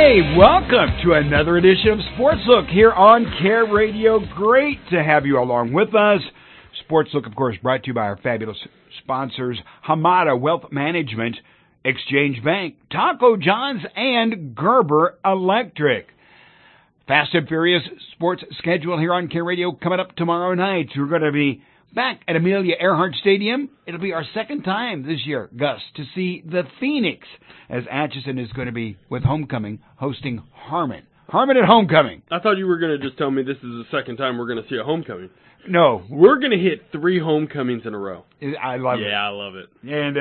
Hey, welcome to another edition of Sports Look here on Care Radio. Great to have you along with us. Sports Look, of course, brought to you by our fabulous sponsors, Hamada Wealth Management, Exchange Bank, Taco John's, and Gerber Electric. Fast and Furious sports schedule here on Care Radio coming up tomorrow night. We're going to be back at Amelia Earhart Stadium. It'll be our second time this year, Gus, to see the Phoenix, as Atchison is going to be with Homecoming hosting Harmon. Harmon at Homecoming. I thought you were going to just tell me this is the second time we're going to see a Homecoming. No. We're going to hit 3 Homecomings in a row. I love it. Yeah, I love it. And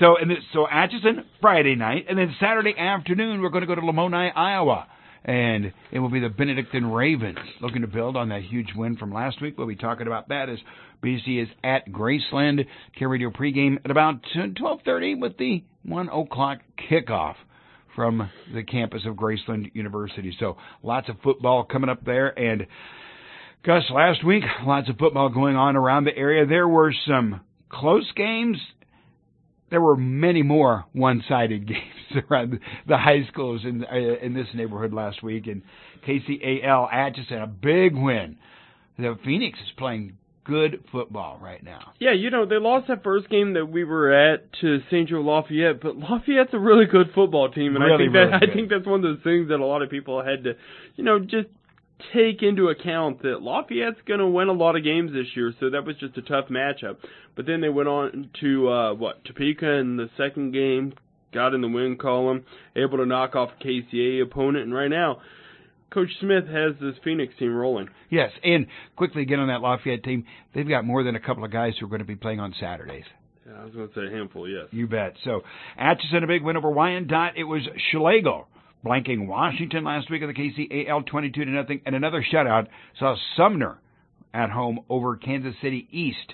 so Atchison, Friday night, and then Saturday afternoon, we're going to go to Lamoni, Iowa. And it will be the Benedictine Ravens looking to build on that huge win from last week. We'll be talking about that as BC is at Graceland. Care Radio pregame at about 12:30 with the 1 o'clock kickoff from the campus of Graceland University. So lots of football coming up there. And Gus, last week, lots of football going on around the area. There were some close games. There were many more one-sided games around the high schools in this neighborhood last week. And KCAL Atchison, a big win. The Phoenix is playing good football right now. Yeah, they lost that first game that we were at to St. Joe Lafayette, but Lafayette's a really good football team, and really, I think that's one of those things that a lot of people had to, just take into account that Lafayette's going to win a lot of games this year, so that was just a tough matchup. But then they went on to, Topeka in the second game, got in the win column, able to knock off a KCA opponent, and right now, Coach Smith has this Phoenix team rolling. Yes, and quickly again on that Lafayette team, they've got more than a couple of guys who are going to be playing on Saturdays. Yeah, I was going to say a handful, yes. You bet. So, Atchison, a big win over Wyandotte. It was Schlegel blanking Washington last week of the KCAL 22-0, and another shutout saw Sumner at home over Kansas City East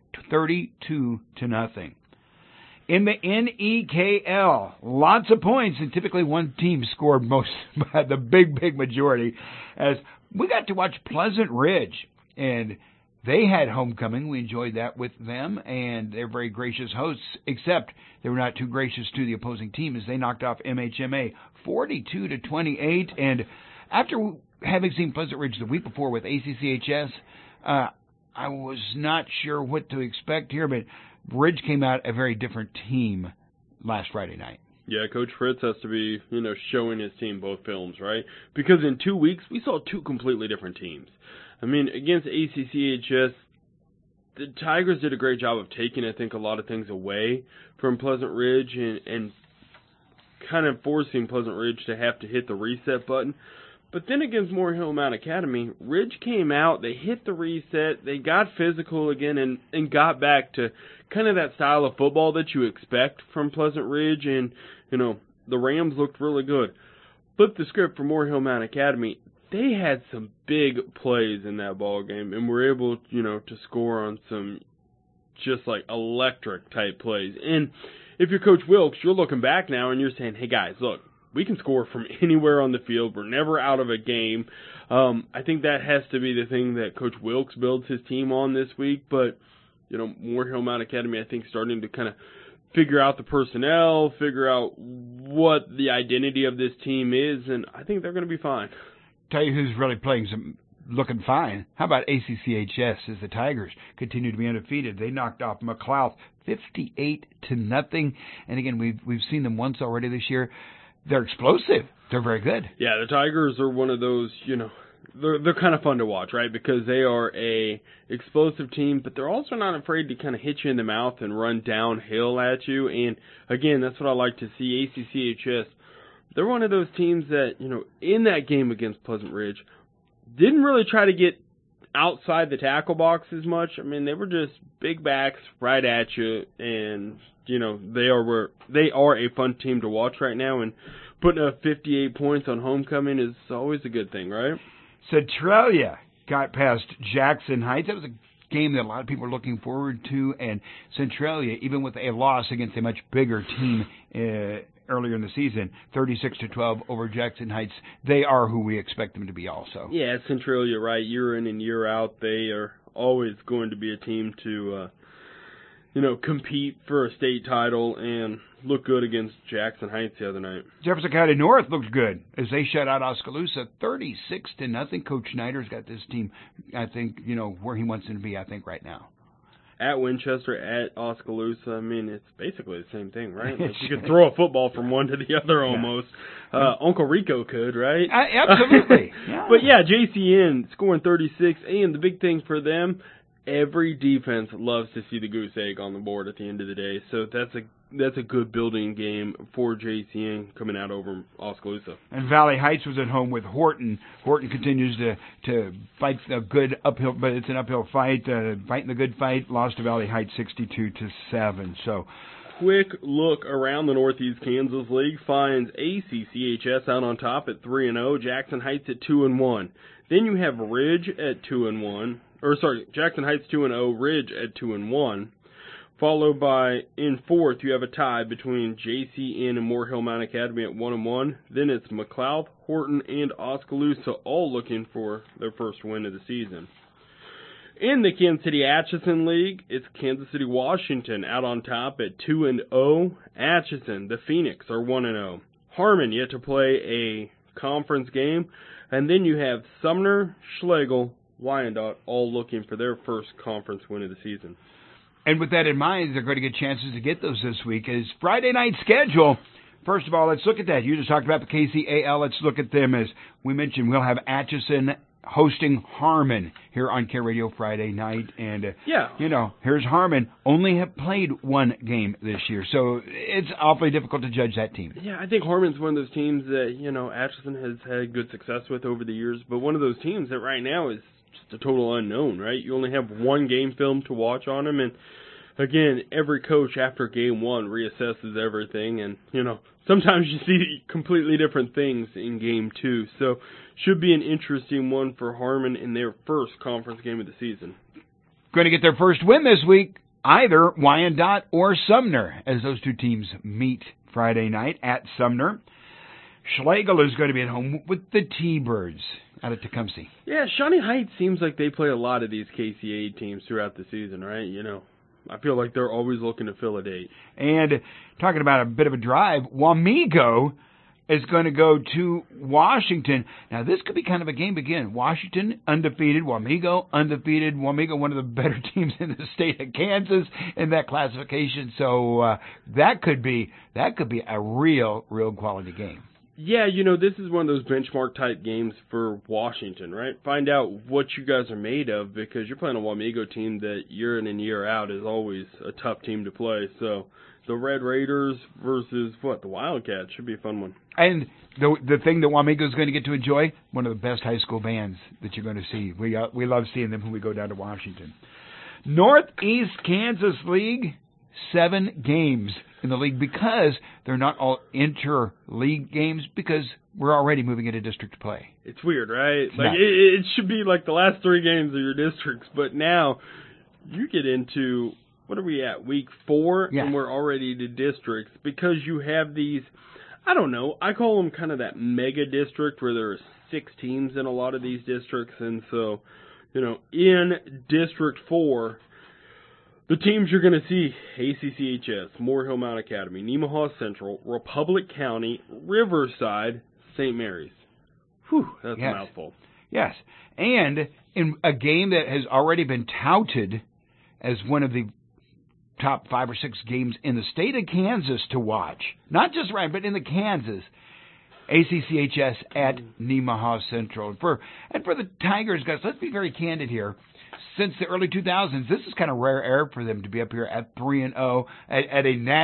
32-0. In the NEKL, lots of points, and typically one team scored most, the big majority, as we got to watch Pleasant Ridge, and they had homecoming. We enjoyed that with them, and they're very gracious hosts, except they were not too gracious to the opposing team as they knocked off MHMA 42-28. And after having seen Pleasant Ridge the week before with ACCHS, I was not sure what to expect here, but Ridge came out a very different team last Friday night. Yeah, Coach Fritz has to be, showing his team both films, right? Because in 2 weeks, we saw 2 completely different teams. I mean, against ACCHS, the Tigers did a great job of taking, I think, a lot of things away from Pleasant Ridge and kind of forcing Pleasant Ridge to have to hit the reset button. But then against Moore Hill Mount Academy, Ridge came out, they hit the reset, they got physical again and got back to kind of that style of football that you expect from Pleasant Ridge, and, the Rams looked really good. Flip the script for Moore Hill Mount Academy, they had some big plays in that ball game and were able, to score on some just like electric type plays. And if you're Coach Wilkes, you're looking back now and you're saying, hey guys, look, we can score from anywhere on the field. We're never out of a game. I think that has to be the thing that Coach Wilkes builds his team on this week. But, Moore Hill Mount Academy, I think, starting to kind of figure out the personnel, figure out what the identity of this team is, and I think they're going to be fine. Tell you who's really looking fine. How about ACCHS as the Tigers continue to be undefeated? They knocked off McLeod 58-0. And again, we've seen them once already this year. They're explosive. They're very good. Yeah, the Tigers are one of those, they're kind of fun to watch, right? Because they are a explosive team, but they're also not afraid to kind of hit you in the mouth and run downhill at you. And again, that's what I like to see. ACCHS, they're one of those teams that, in that game against Pleasant Ridge, didn't really try to get outside the tackle box as much. I mean, they were just big backs right at you, and they are a fun team to watch right now, and putting up 58 points on homecoming is always a good thing, right? Centralia got past Jackson Heights. That was a game that a lot of people are looking forward to, and Centralia, even with a loss against a much bigger team earlier in the season, 36-12 over Jackson Heights, they are who we expect them to be also. Yeah, Centralia, right, year in and year out, they are always going to be a team to compete for a state title and look good against Jackson Heights the other night. Jefferson County North looked good as they shut out Oskaloosa 36-0. Coach Snyder's got this team, I think, where he wants them to be, I think, right now. At Winchester, at Oskaloosa, I mean, it's basically the same thing, right? Like you could throw a football from one to the other almost. Uncle Rico could, right? Absolutely. Yeah. But yeah, JCN scoring 36, and the big thing for them, every defense loves to see the goose egg on the board at the end of the day. So that's a good building game for JCN coming out over Oskaloosa. And Valley Heights was at home with Horton. Horton continues to fight a good uphill, but it's an uphill fight. Fighting the good fight, lost to Valley Heights 62-7. So, quick look around the Northeast Kansas League finds ACCHS out on top at 3-0, Jackson Heights at 2-1. Then you have Ridge at 2-1. Jackson Heights 2-0, Ridge at 2-1. Followed by, in fourth, you have a tie between JCN and Moore Hill Mount Academy at 1-1. Then it's McLeod, Horton, and Oskaloosa all looking for their first win of the season. In the Kansas City Atchison League, it's Kansas City Washington out on top at 2-0. Atchison, the Phoenix, are 1-0. Harmon yet to play a conference game. And then you have Sumner, Schlegel, Wyandotte all looking for their first conference win of the season. And with that in mind, they're going to get chances to get those this week. As Friday night schedule, first of all, let's look at that. You just talked about the KCAL. Let's look at them. As we mentioned, we'll have Atchison hosting Harmon here on Care Radio Friday night. And, here's Harmon. Only have played one game this year. So it's awfully difficult to judge that team. Yeah, I think Harmon's one of those teams that, Atchison has had good success with over the years. But one of those teams that right now is just a total unknown, right? You only have one game film to watch on them. And, again, every coach after game one reassesses everything. And, sometimes you see completely different things in game two. So should be an interesting one for Harmon in their first conference game of the season. Going to get their first win this week, either Wyandotte or Sumner, as those two teams meet Friday night at Sumner. Schlegel is going to be at home with the T-Birds out of Tecumseh. Yeah, Shawnee Heights seems like they play a lot of these KCA teams throughout the season, right? I feel like they're always looking to fill a date. And talking about a bit of a drive, Wamego is going to go to Washington. Now, this could be kind of a game again. Washington undefeated, Wamego undefeated. Wamego, one of the better teams in the state of Kansas in that classification. So that could be a real quality game. Yeah, this is one of those benchmark-type games for Washington, right? Find out what you guys are made of because you're playing a Wamego team that year in and year out is always a tough team to play. So the Red Raiders versus, the Wildcats should be a fun one. And the thing that Wamego is going to get to enjoy, one of the best high school bands that you're going to see. We love seeing them when we go down to Washington. Northeast Kansas League, 7 games in the league because they're not all inter-league games because we're already moving into district play. It's weird, right? It should be like the last 3 games of your districts, but now you get into, what are we at, week 4, yeah. And we're already to districts because you have these, I don't know, I call them kind of that mega district where there are 6 teams in a lot of these districts, and so, in District 4, the teams you're going to see, ACCHS, Moore Hill Mount Academy, Nemaha Central, Republic County, Riverside, St. Mary's. Whew, that's a mouthful. Yes, and in a game that has already been touted as one of the top 5 or 6 games in the state of Kansas to watch, not just right, but in the Kansas, ACCHS at Nemaha Central. And for the Tigers, guys, let's be very candid here. Since the early 2000s, this is kind of rare air for them to be up here at 3-0 at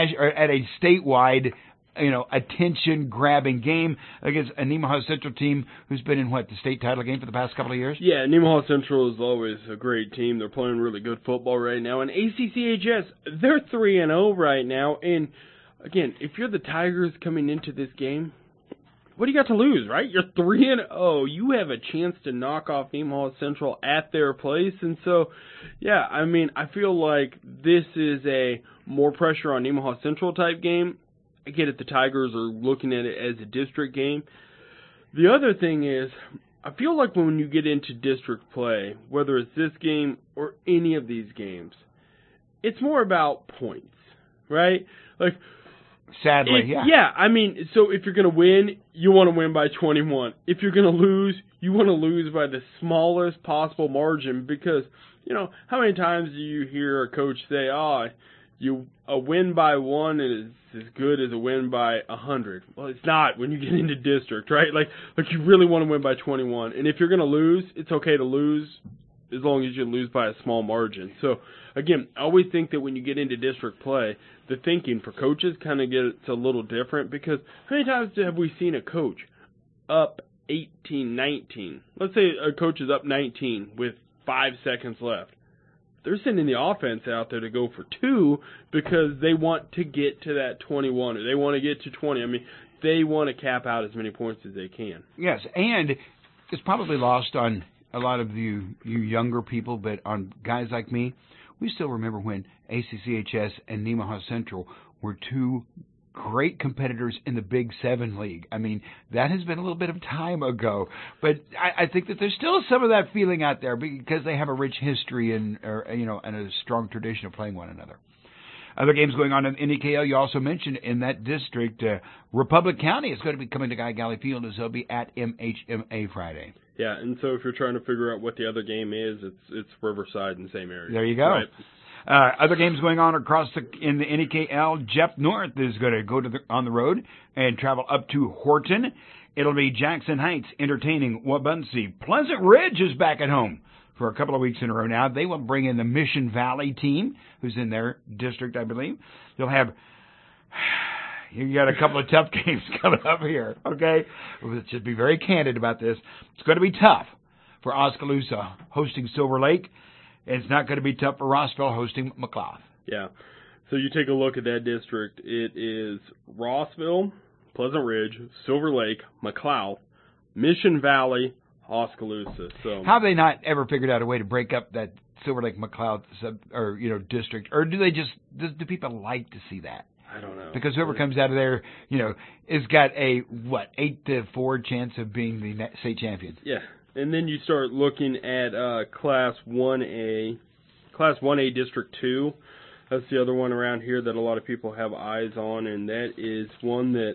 a statewide, attention-grabbing game against a Nemaha Central team who's been in the state title game for the past couple of years. Yeah, Nemaha Central is always a great team. They're playing really good football right now, and ACCHS, they're 3-0 right now. And again, if you're the Tigers coming into this game, what do you got to lose, right? You're 3-0. You have a chance to knock off Nemaha Central at their place. And so, yeah, I feel like this is a more pressure on Nemaha Central type game. I get it, the Tigers are looking at it as a district game. The other thing is, I feel like when you get into district play, whether it's this game or any of these games, it's more about points, right? Like, sadly, yeah. Yeah, I mean, so if you're going to win, you want to win by 21. If you're going to lose, you want to lose by the smallest possible margin because, how many times do you hear a coach say, a win by 1 is as good as a win by 100. Well, it's not when you get into district, right? Like you really want to win by 21. And if you're going to lose, it's okay to lose as long as you lose by a small margin. So, again, I always think that when you get into district play, the thinking for coaches kind of gets a little different because how many times have we seen a coach up 18-19? Let's say a coach is up 19 with 5 seconds left. They're sending the offense out there to go for 2 because they want to get to that 21 or they want to get to 20. I mean, they want to cap out as many points as they can. Yes, and it's probably lost on a lot of you younger people, but on guys like me, we still remember when ACCHS and Nemaha Central were 2 great competitors in the Big 7 League. I mean, that has been a little bit of time ago, but I think that there's still some of that feeling out there because they have a rich history and a strong tradition of playing one another. Other games going on in NEKL, you also mentioned in that district, Republic County is going to be coming to Guy Galley Field as they'll be at MHMA Friday. Yeah, and so if you're trying to figure out what the other game is, it's Riverside in the same area. There you go. Right. Other games going on in the NEKL. Jeff North is going to go on the road and travel up to Horton. It'll be Jackson Heights entertaining Wabaunsee. Pleasant Ridge is back at home for a couple of weeks in a row now. They will bring in the Mission Valley team, who's in their district, I believe. You'll have... You got a couple of tough games coming up here, okay? Let's just be very candid about this. It's going to be tough for Oskaloosa hosting Silver Lake, and it's not going to be tough for Rossville hosting McLeod. Yeah. So you take a look at that district. It is Rossville, Pleasant Ridge, Silver Lake, McLeod, Mission Valley, Oskaloosa. So how have they not ever figured out a way to break up that Silver Lake McLeod district? Or do do people like to see that? I don't know. Because whoever comes out of there, has got a 8-4 chance of being the state champion. Yeah, and then you start looking at Class 1A District 2. That's the other one around here that a lot of people have eyes on, and that is one that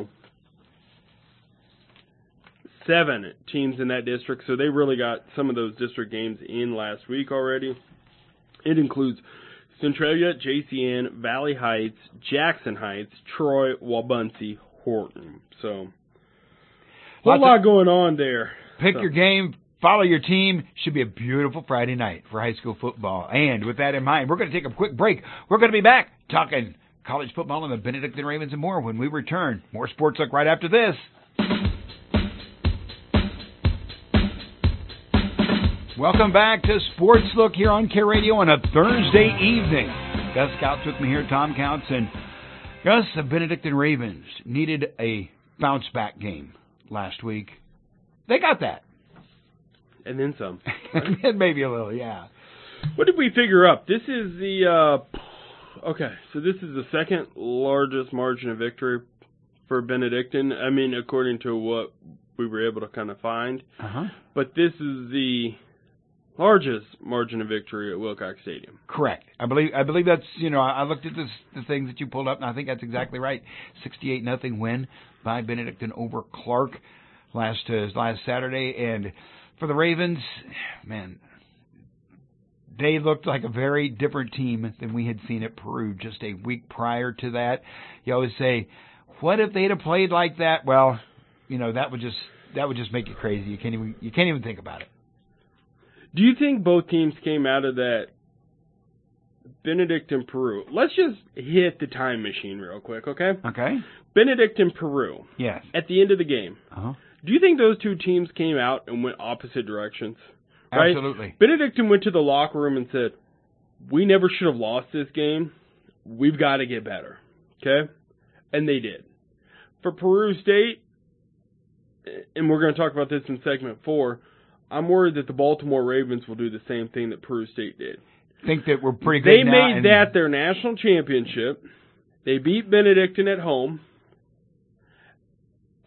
7 teams in that district. So they really got some of those district games in last week already. It includes Centralia, JCN, Valley Heights, Jackson Heights, Troy, Wabaunsee, Horton. So, a lot going on there. Pick your game, follow your team. Should be a beautiful Friday night for high school football. And with that in mind, we're going to take a quick break. We're going to be back talking college football and the Benedictine Ravens and more when we return. More Sports Look right after this. Welcome back to Sports Look here on Care Radio on a Thursday evening. Gus Counts with me here, Tom Counts, and Gus, the Benedictine Ravens needed a bounce-back game last week. They got that. And then some. And maybe a little, yeah. What did we figure up? This is the, so this is the second largest margin of victory for Benedictine. I mean, according to what we were able to kind of find. Uh-huh. But this is the largest margin of victory at Wilcox Stadium. Correct. I believe that's, I looked at the things that you pulled up, and I think that's exactly right. 68-0 win by Benedictine over Clark last Saturday. And for the Ravens, man, they looked like a very different team than we had seen at Peru just a week prior to that. You always say, what if they'd have played like that? Well, that would just make you crazy. You can't even think about it. Do you think both teams came out of that Benedictine Peru? Let's just hit the time machine real quick, okay? Okay. Benedictine Peru. Yes. At the end of the game. Uh-huh. Do you think those two teams came out and went opposite directions? Right? Absolutely. Benedictine went to the locker room and said, we never should have lost this game. We've got to get better. Okay? And they did. For Peru State, and we're going to talk about this in segment 4, I'm worried that the Baltimore Ravens will do the same thing that Peru State did. Think that we're pretty good They now. made that their national championship. They beat Benedictine at home.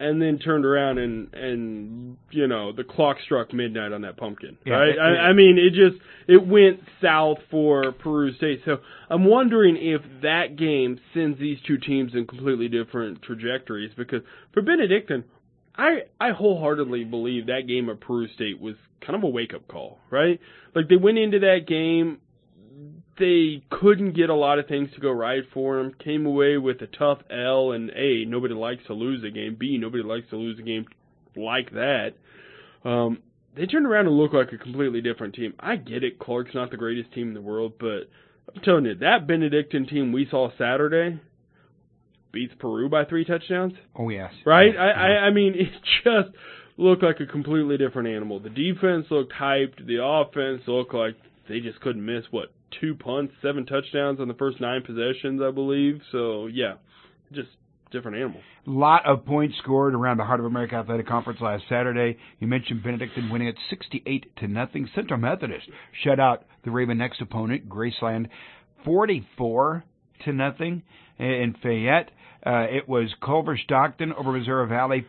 and then turned around and you know, the clock struck midnight on that pumpkin, Yeah, right? I mean, it went south for Peru State. So I'm wondering if that game sends these two teams in completely different trajectories, because for Benedictine, I wholeheartedly believe that game at Peru State was kind of a wake-up call, right? Like, they went into that game, they couldn't get a lot of things to go right for them, came away with a tough L, and A, nobody likes to lose a game, B, nobody likes to lose a game like that. They turned around and looked like a completely different team. I get it, Clark's not the greatest team in the world, but I'm telling you, that Benedictine team we saw Saturday beats Peru by 3 touchdowns. Oh, yes. Right? Yeah. I mean, it just looked like a completely different animal. The defense looked hyped. The offense looked like they just couldn't miss, 2 punts, 7 touchdowns on the first 9 possessions, I believe. So, yeah, just different animal. A lot of points scored around the Heart of America Athletic Conference last Saturday. You mentioned Benedictine winning at 68-0. Central Methodist shut out the Raven next opponent, Graceland, 44-0 in Fayette. It was Culver Stockton over Missouri Valley,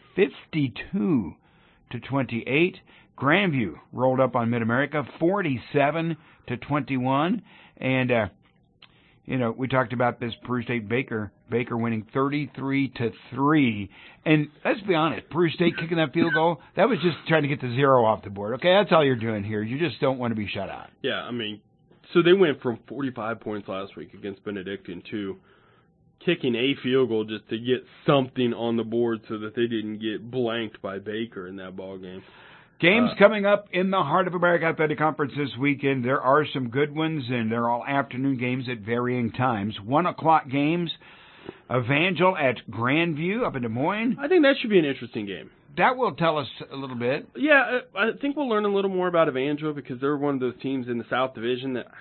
52-28. Grandview rolled up on Mid-America, 47-21. And, you know, we talked about this Peru State Baker winning 33-3. And let's be honest, Peru State kicking that field goal, that was just trying to get the 0 off the board. Okay, that's all you're doing here. You just don't want to be shut out. Yeah, I mean, so they went from 45 points last week against Benedictine to kicking a field goal just to get something on the board so that they didn't get blanked by Baker in that ball game. Games coming up in the Heart of America Athletic Conference this weekend. There are some good ones, and they're all afternoon games at varying times. 1 o'clock games, Evangel at Grandview up in Des Moines. I think that should be an interesting game. That will tell us a little bit. Yeah, I think we'll learn a little more about Evangel, because they're one of those teams in the South Division that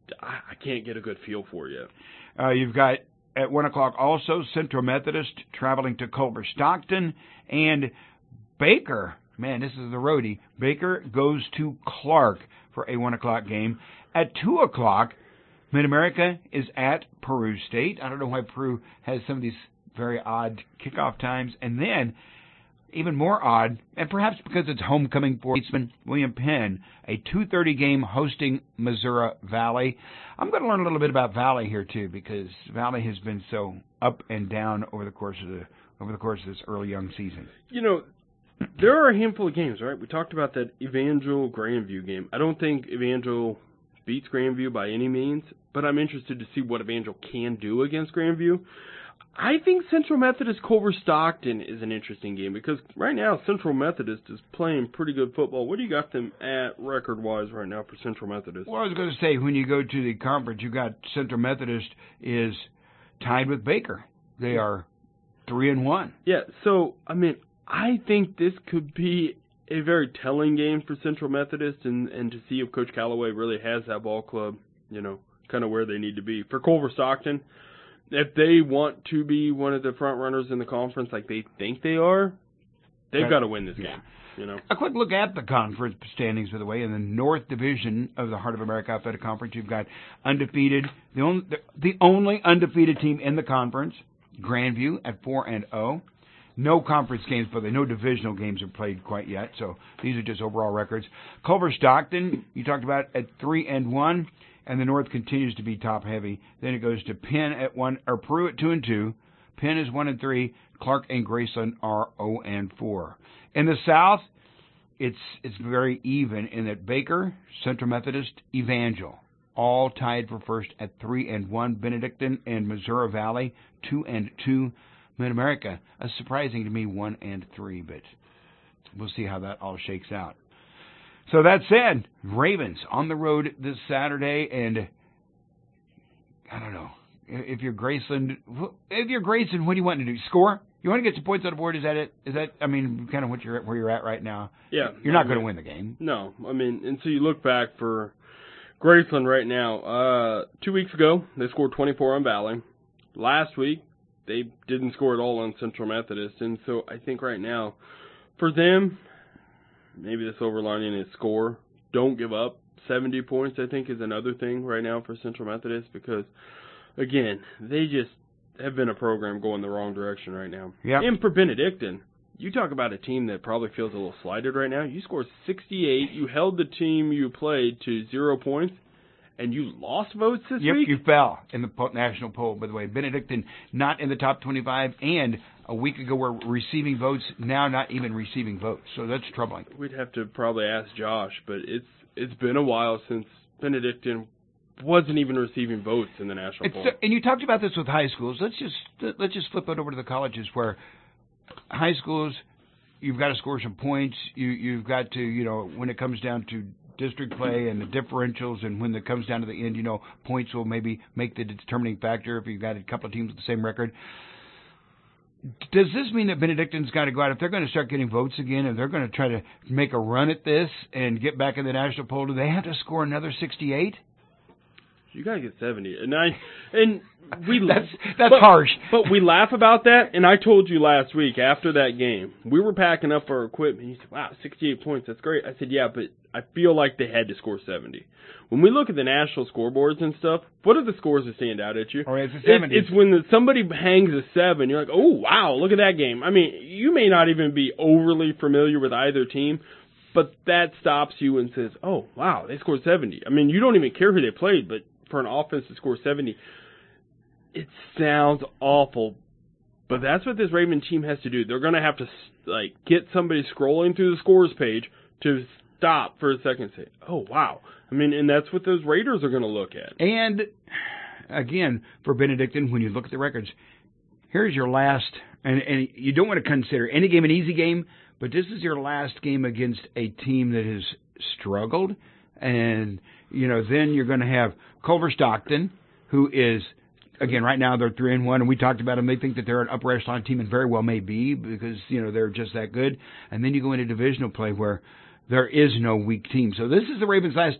I can't get a good feel for yet. You've got at 1 o'clock also Central Methodist traveling to Culver Stockton, and Baker. Man, this is the roadie. Baker goes to Clark for a 1 o'clock game. At 2 o'clock, Mid-America is at Peru State. I don't know why Peru has some of these very odd kickoff times. And then, even more odd, and perhaps because it's homecoming for Statesman William Penn, a 2:30 game hosting Missouri Valley. I'm going to learn a little bit about Valley here too, because Valley has been so up and down over the course of this early young season. You know, there are a handful of games, right? We talked about that Evangel Grandview game. I don't think Evangel beats Grandview by any means, but I'm interested to see what Evangel can do against Grandview. I think Central Methodist Culver Stockton is an interesting game, because right now Central Methodist is playing pretty good football. What do you got them at record-wise right now for Central Methodist? Well, I was going to say, when you go to the conference, you got Central Methodist is tied with Baker. They are 3-1. Yeah, so, I mean, I think this could be a very telling game for Central Methodist, and to see if Coach Callaway really has that ball club, you know, kind of where they need to be. For Culver Stockton, if they want to be one of the front runners in the conference like they think they are, they've got to win this game. You know. A quick look at the conference standings, by the way. In the North Division of the Heart of America Athletic Conference, you've got undefeated, the only undefeated team in the conference, Grandview at 4-0. No conference games, but no divisional games are played quite yet, so these are just overall records. Culver Stockton, you talked about, at 3-1, and the North continues to be top heavy. Then it goes to Penn at 1, or Peru at 2-2. Penn is 1-3. Clark and Graceland are 0-4. In the South, it's very even in that Baker, Central Methodist, Evangel, all tied for first at 3-1. Benedictine and Missouri Valley 2-2. Mid-America, surprising to me, 1-3, but we'll see how that all shakes out. So that said, Ravens on the road this Saturday, and I don't know, if you're Graceland, what do you want to do? Score? You want to get some points on the board? Is that it? Is that, I mean, kind of where you're at right now? Yeah. You're not going to win the game. No. I mean, and so you look back for Graceland right now. 2 weeks ago, they scored 24 on Valley. Last week, they didn't score at all on Central Methodist. And so I think right now, for them, maybe the silver lining is score. Don't give up. 70 points, I think, is another thing right now for Central Methodist, because, again, they just have been a program going the wrong direction right now. Yep. And for Benedictine, you talk about a team that probably feels a little slighted right now. You scored 68. You held the team you played to 0 points, and you lost votes this week? Yep, you fell in the national poll, by the way. Benedictine not in the top 25, and a week ago we're receiving votes, now not even receiving votes. So that's troubling. We'd have to probably ask Josh, but it's been a while since Benedictine wasn't even receiving votes in the national poll. And you talked about this with high schools. Let's just flip it over to the colleges, where high schools, you've got to score some points. You've got to, when it comes down to district play and the differentials, and when it comes down to the end, points will maybe make the determining factor if you've got a couple of teams with the same record. Does this mean that Benedictine's got to go out, if they're going to start getting votes again, and they're going to try to make a run at this and get back in the national poll, do they have to score another 68? You gotta get 70, and we that's harsh. But we laugh about that. And I told you last week after that game, we were packing up our equipment. You said, "Wow, 68 points, that's great." I said, "Yeah, but I feel like they had to score 70." When we look at the national scoreboards and stuff, what are the scores that stand out at you? Oh, it's a 70. It's when somebody hangs a 7, you're like, "Oh wow, look at that game." I mean, you may not even be overly familiar with either team, but that stops you and says, "Oh wow, they scored 70." I mean, you don't even care who they played, but for an offense to score 70, it sounds awful, but that's what this Raven team has to do. They're going to have to get somebody scrolling through the scores page to stop for a second and say, "Oh wow." I mean, and that's what those Raiders are going to look at. And again, for Benedictine, when you look at the records, here's your last, and you don't want to consider any game an easy game, but this is your last game against a team that has struggled. And, then you're going to have Culver Stockton, who is, again, right now they're 3-1, and we talked about them. They think that they're an upper echelon team, and very well may be, because, they're just that good. And then you go into divisional play where there is no weak team. So this is the Ravens' last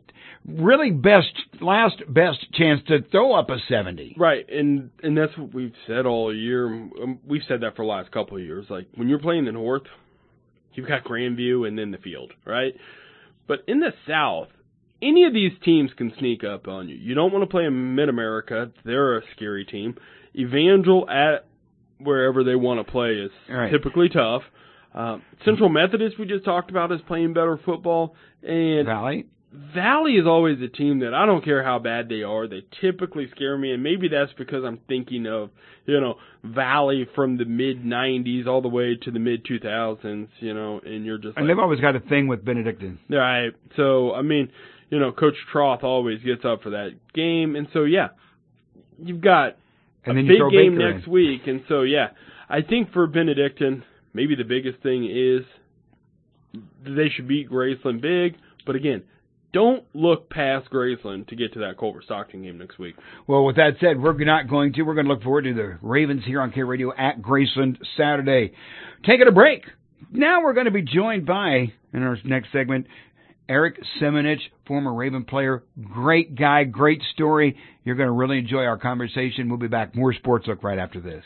best chance to throw up a 70. Right, and that's what we've said all year. We've said that for the last couple of years. Like, when you're playing the North, you've got Grandview and then the field, right? But in the South, any of these teams can sneak up on you. You don't want to play in Mid-America. They're a scary team. Evangel at wherever they want to play is typically tough. Central Methodist, we just talked about, is playing better football. And Valley is always a team that I don't care how bad they are. They typically scare me, and maybe that's because I'm thinking of, Valley from the mid-'90s all the way to the mid-2000s, and you're just And they've always got a thing with Benedictine. Right. So, I mean, Coach Troth always gets up for that game. And so, yeah, you've got a big game next week. And so, yeah, I think for Benedictine, maybe the biggest thing is they should beat Graceland big. But again, don't look past Graceland to get to that Culver Stockton game next week. Well, with that said, we're not going to. We're going to look forward to the Ravens here on K Radio at Graceland Saturday. Taking a break. Now we're going to be joined by, in our next segment, Eric Semenich, former Raven player. Great guy, great story. You're going to really enjoy our conversation. We'll be back. More Sports Look right after this.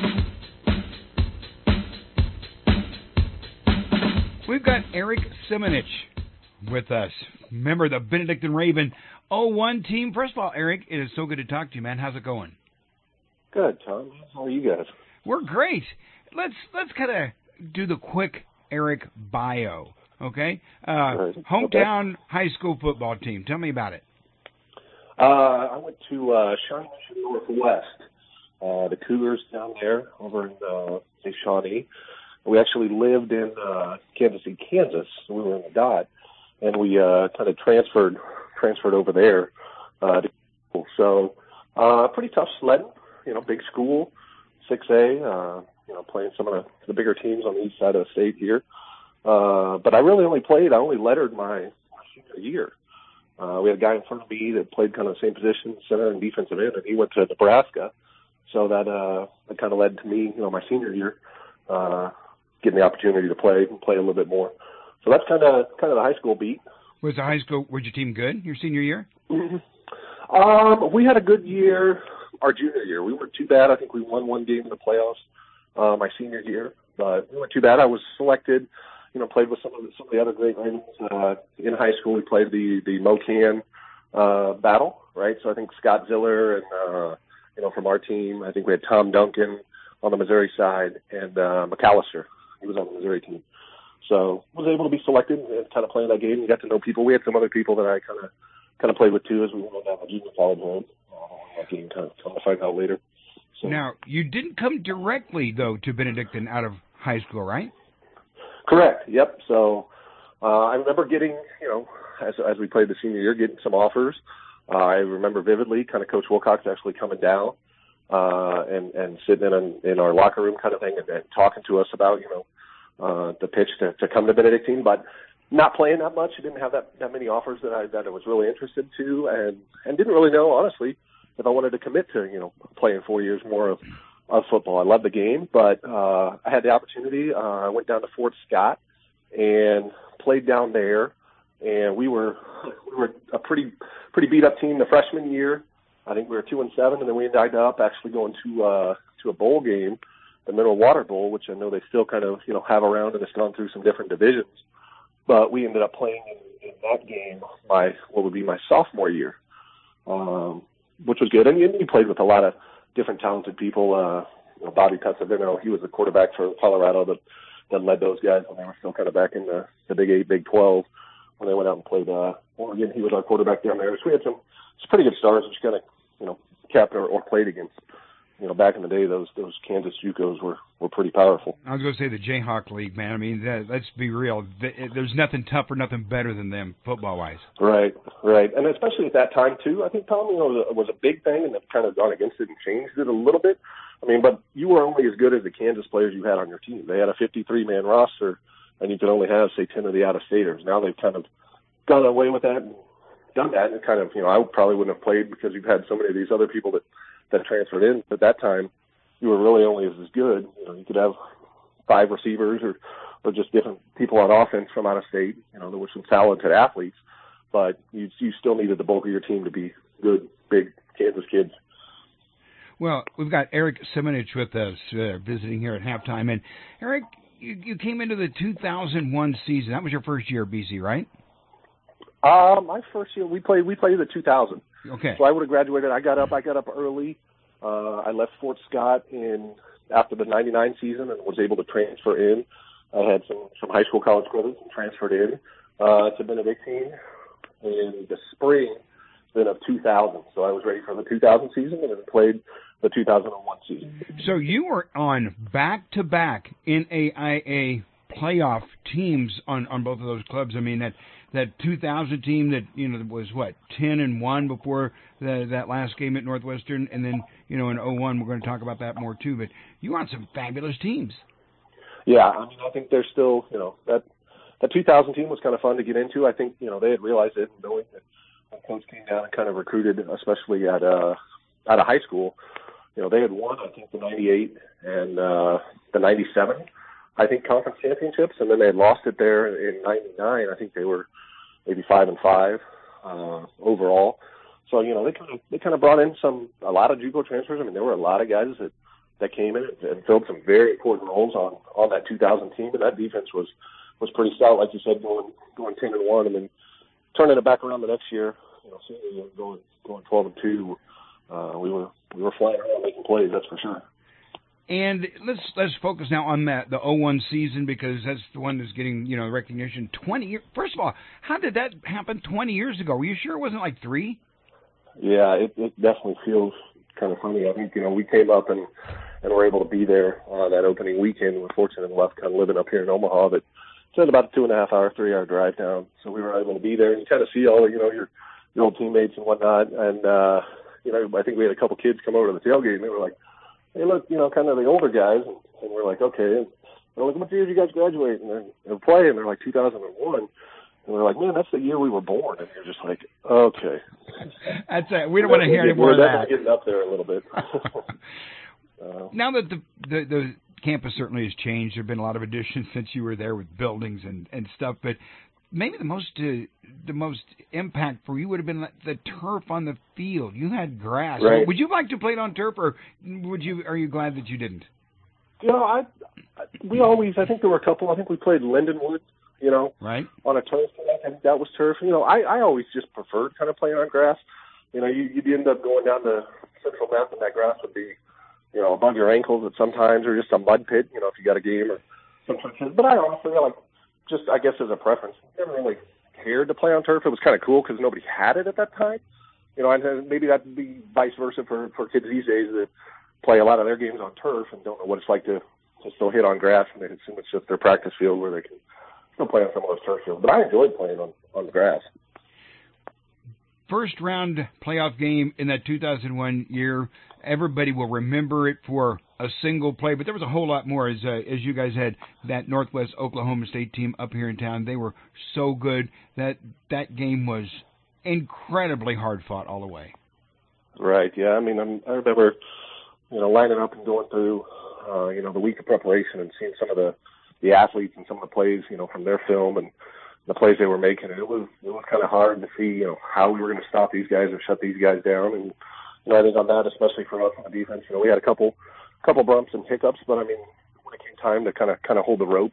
We've got Eric Semenich with us. Remember the Benedictine Raven 0-1 team. First of all, Eric, it is so good to talk to you, man. How's it going? Good, Tom. How are you guys? We're great. Let's kind of do the quick Eric bio, okay? Hometown high school football team. Tell me about it. I went to Shawnee Northwest, the Cougars down there over in Shawnee. We actually lived in Kansas City, Kansas. We were in the Dot, and we kind of transferred over there to school. So pretty tough sledding, big school, 6A, playing some of the bigger teams on the east side of the state here. But I only lettered my senior year. We had a guy in front of me that played kind of the same position, center and defensive end, and he went to Nebraska. So that kind of led to me, my senior year, getting the opportunity to play a little bit more. So that's kind of the high school beat. Was your team good your senior year? Mm-hmm. We had a good year our junior year. We weren't too bad. I think we won one game in the playoffs my senior year. But we weren't too bad. I was selected, played with some of the other great Ravens. In high school, we played the MoCan battle, right? So I think Scott Ziller and, from our team, I think we had Tom Duncan on the Missouri side and McAllister He was on the Missouri team. So I was able to be selected and kind of play in that game and got to know people. We had some other people that I kind of played with too as we went down the junior college road. That game kind of come to find out later. So, now, you didn't come directly, though, to Benedictine out of high school, right? Correct. Yep. So I remember getting, as we played the senior year, getting some offers. I remember vividly kind of Coach Wilcox actually coming down and sitting in our locker room kind of thing and talking to us about, the pitch to come to Benedictine, but not playing that much. I didn't have that many offers that I was really interested to and didn't really know, honestly, if I wanted to commit to, playing 4 years more of football. I love the game, but I had the opportunity. I went down to Fort Scott and played down there, and we were a pretty beat up team the freshman year. I think we were 2-7, and then we ended up actually going to a bowl game, the Mineral Water Bowl, which I know they still kind of have around, and it's gone through some different divisions. But we ended up playing in that game what would be my sophomore year, which was good. And you played with a lot of different talented people. Bobby Pesavino, he was the quarterback for Colorado that led those guys when they were still kind of back in the Big 8, Big 12 when they went out and played Oregon. He was our quarterback down there. So we had some pretty good stars which kind of, capped or played against. Back in the day, those Kansas JUCOs were pretty powerful. I was going to say the Jayhawk League, man. I mean, let's be real. There's nothing tougher, nothing better than them, football-wise. Right. And especially at that time, too, I think, Tom, was a big thing, and they've kind of gone against it and changed it a little bit. I mean, but you were only as good as the Kansas players you had on your team. They had a 53-man roster, and you could only have, say, 10 of the out-of-staters. Now they've kind of gone away with that and done that, and kind of, I probably wouldn't have played because you've had so many of these other people that transferred in. At that time, you were really only as good. You could have 5 receivers or just different people on offense from out of state. There were some talented athletes, but you still needed the bulk of your team to be good, big Kansas kids. Well, we've got Eric Simonich with us visiting here at halftime. And Eric, you came into the 2001 season. That was your first year at BC, right? My first year, we played the 2000. Okay. So I would have graduated. I got up early. I left Fort Scott after the 99 season and was able to transfer in. I had some high school college credits and transferred in to Benedictine in the spring then of 2000. So I was ready for the 2000 season and then played the 2001 season. So you were on back-to-back NAIA playoff teams on both of those clubs. I mean, that 2000 team that was 10-1 before that last game at Northwestern, and then in 01 we're going to talk about that more too. But you were on some fabulous teams. Yeah, I mean, I think there's still that 2000 team was kind of fun to get into. I think they had realized it, knowing that when Coach came down and kind of recruited, especially out of high school. They had won, I think, the 98 and the 97. I think conference championships, and then they had lost it there in '99. I think they were maybe 5-5 overall. So they kind of brought in a lot of JUCO transfers. I mean, there were a lot of guys that came in and filled some very important roles on that 2000 team, and that defense was pretty stout, like you said, going 10-1, and then turning it back around the next year. Going 12-2. We were flying around making plays, that's for sure. And let's focus now on the 01 season, because that's the one that's getting recognition. 20 years. First of all, how did that happen 20 years ago? Were you sure it wasn't like 3? Yeah, it definitely feels kind of funny. I think we came up and were able to be there that opening weekend. We're fortunate enough kind of living up here in Omaha, but it's about a 2.5-hour, 3-hour drive down. So we were able to be there, and you kind of see all your old teammates and whatnot. And I think we had a couple kids come over to the tailgate, and they were like, "Hey, look, kind of the older guys," and we're like, "Okay." And they're like, "What year did you guys graduate?" And they're playing. They're like 2001, and we're like, "Man, that's the year we were born." And you're just like, "Okay." That's it. We don't want to hear any more of that. We're getting up there a little bit. Now that the campus certainly has changed, there have been a lot of additions since you were there with buildings and stuff, but maybe the most impact for you would have been the turf on the field. You had grass. Right. Would you like to play it on turf, or are you glad that you didn't? I think there were a couple. I think we played Lindenwood, right, on a turf. I think that was turf. I always just preferred kind of playing on grass. You'd end up going down to Central Meth, and that grass would be, above your ankles at sometimes, or just a mud pit, if you got a game or some churches. But I honestly, I guess as a preference, never really cared to play on turf. It was kind of cool because nobody had it at that time. And maybe that'd be vice versa for kids these days that play a lot of their games on turf and don't know what it's like to still hit on grass, and they assume it's just their practice field where they can still play on some of those turf fields. But I enjoyed playing on the grass. First round playoff game in that 2001 year, everybody will remember it for a single play, but there was a whole lot more as you guys had that Northwest Oklahoma State team up here in town. They were so good that game was incredibly hard fought all the way. Right, yeah. I mean, I remember, lining up and going through, the week of preparation and seeing some of the athletes and some of the plays, from their film and the plays they were making. And it was kind of hard to see, how we were going to stop these guys or shut these guys down. And, I think on that, especially for us on the defense, we had a couple bumps and hiccups, but I mean, when it came time to kind of hold the rope,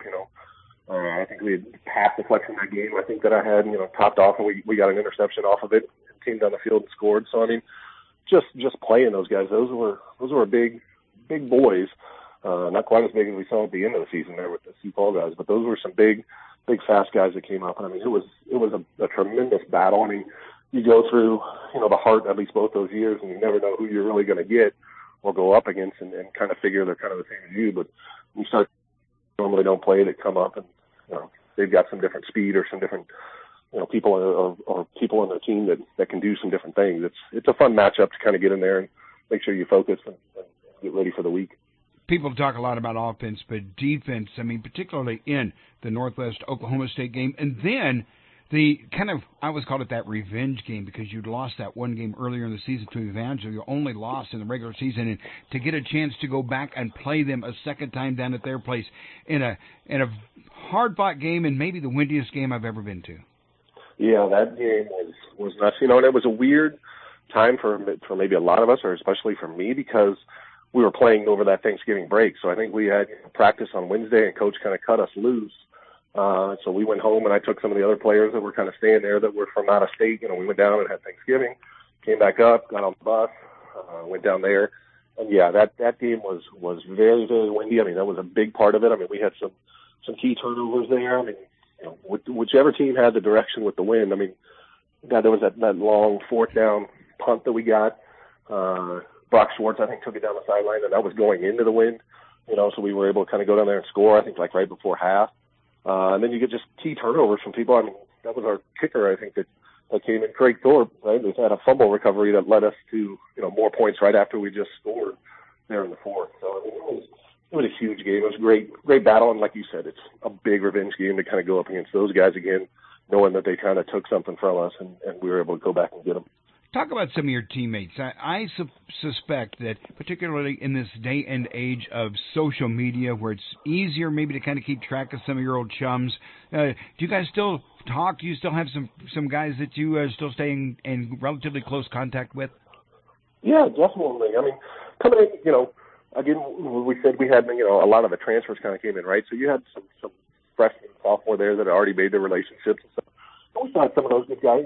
I think we had half the flex in that game. I think that I had, topped off, and we got an interception off of it and came down the field and scored. So I mean, just playing those guys, those were big boys. Not quite as big as we saw at the end of the season there with the Sioux Falls guys, but those were some big fast guys that came up. And I mean, it was a tremendous battle. I mean, you go through, the heart at least both those years, and you never know who you're really going to get or go up against, and kind of figure they're kind of the same as you. But you start normally don't play that come up, and they've got some different speed or some different people or people on their team that can do some different things. It's a fun matchup to kind of get in there and make sure you focus and get ready for the week. People talk a lot about offense, but defense, I mean, particularly in the Northwest Oklahoma State game, and then the kind of, I always called it that revenge game because you'd lost that one game earlier in the season to Evangel, your only loss in the regular season, and to get a chance to go back and play them a second time down at their place in a hard-fought game and maybe the windiest game I've ever been to. Yeah, that game was nuts. And it was a weird time for maybe a lot of us, or especially for me, because we were playing over that Thanksgiving break. So I think we had practice on Wednesday, and Coach kind of cut us loose. So we went home, and I took some of the other players that were kind of staying there that were from out of state. We went down and had Thanksgiving, came back up, got on the bus, went down there. And, yeah, that game was very, very windy. I mean, that was a big part of it. I mean, we had some key turnovers there. I mean, whichever team had the direction with the wind. I mean, God, there was that long fourth down punt that we got. Brock Schwartz, I think, took it down the sideline, and that was going into the wind. So we were able to kind of go down there and score, I think, like right before half. And then you get just key turnovers from people. I mean, that was our kicker, I think, that came in, Craig Thorpe, right? We had a fumble recovery that led us to, more points right after we just scored there in the fourth. So I mean, it was a huge game. It was a great battle. And like you said, it's a big revenge game to kind of go up against those guys again, knowing that they kind of took something from us, and we were able to go back and get them. Talk about some of your teammates. I suspect that particularly in this day and age of social media where it's easier maybe to kind of keep track of some of your old chums, do you guys still talk? Do you still have some guys that you still stay in relatively close contact with? Yeah, definitely. I mean, coming in, again, we said we had, a lot of the transfers kind of came in, right? So you had some freshmen, sophomore there that had already made their relationships and stuff. And we saw some of those good guys,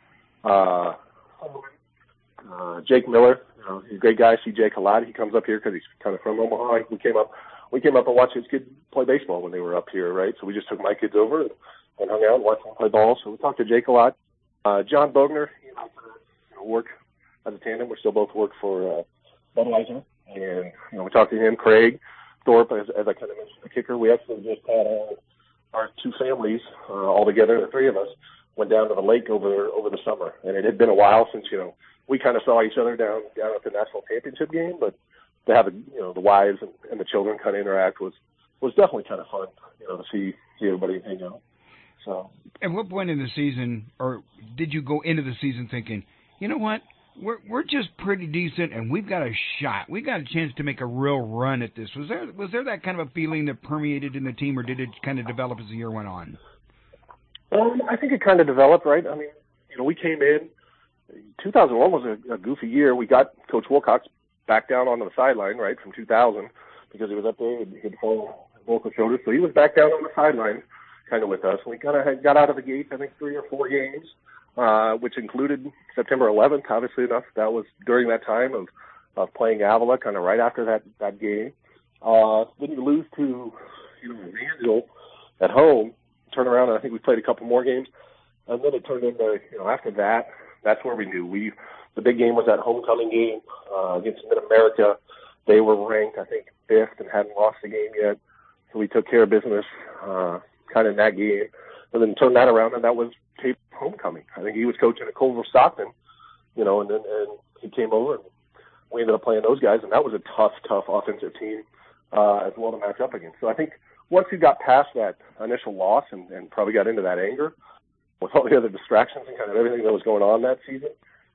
Jake Miller, he's a great guy. I see Jake a lot. He comes up here because he's kind of from Omaha. We came up and watched his kids play baseball when they were up here, right? So we just took my kids over and hung out and watched them play ball. So we talked to Jake a lot. John Bogner, work as a tandem. We still both work for Budweiser, and we talked to him. Craig Thorpe, as I kind of mentioned, the kicker. We actually just had our two families all together, the three of us, went down to the lake over the summer, and it had been a while since we kind of saw each other down at the national championship game, but to have the wives and the children kind of interact was definitely kind of fun, to see everybody hang out. So, at what point in the season, or did you go into the season thinking, you know what, we're just pretty decent, and we've got a shot, we've got a chance to make a real run at this? Was there that kind of a feeling that permeated in the team, or did it kind of develop as the year went on? I think it kind of developed, right? I mean, we came in. 2001 was a goofy year. We got Coach Wilcox back down onto the sideline, right, from 2000, because he was up there and he had fall vocal shoulders. So he was back down on the sideline kind of with us. We kind of got out of the gate, I think, 3 or 4 games, which included September 11th, obviously enough. That was during that time of playing Avila, kind of right after that game. Then you lose to, Evangel at home, turn around, and I think we played a couple more games. And then it turned into, after that, that's where we knew. The big game was that homecoming game against Mid-America. They were ranked, I think, 5th and hadn't lost a game yet. So we took care of business kind of in that game. And then turned that around, and that was Tape's homecoming. I think he was coaching at Colville Stockton, and he came over, and we ended up playing those guys, and that was a tough offensive team as well to match up against. So I think once we got past that initial loss and probably got into that anger, with all the other distractions and kind of everything that was going on that season,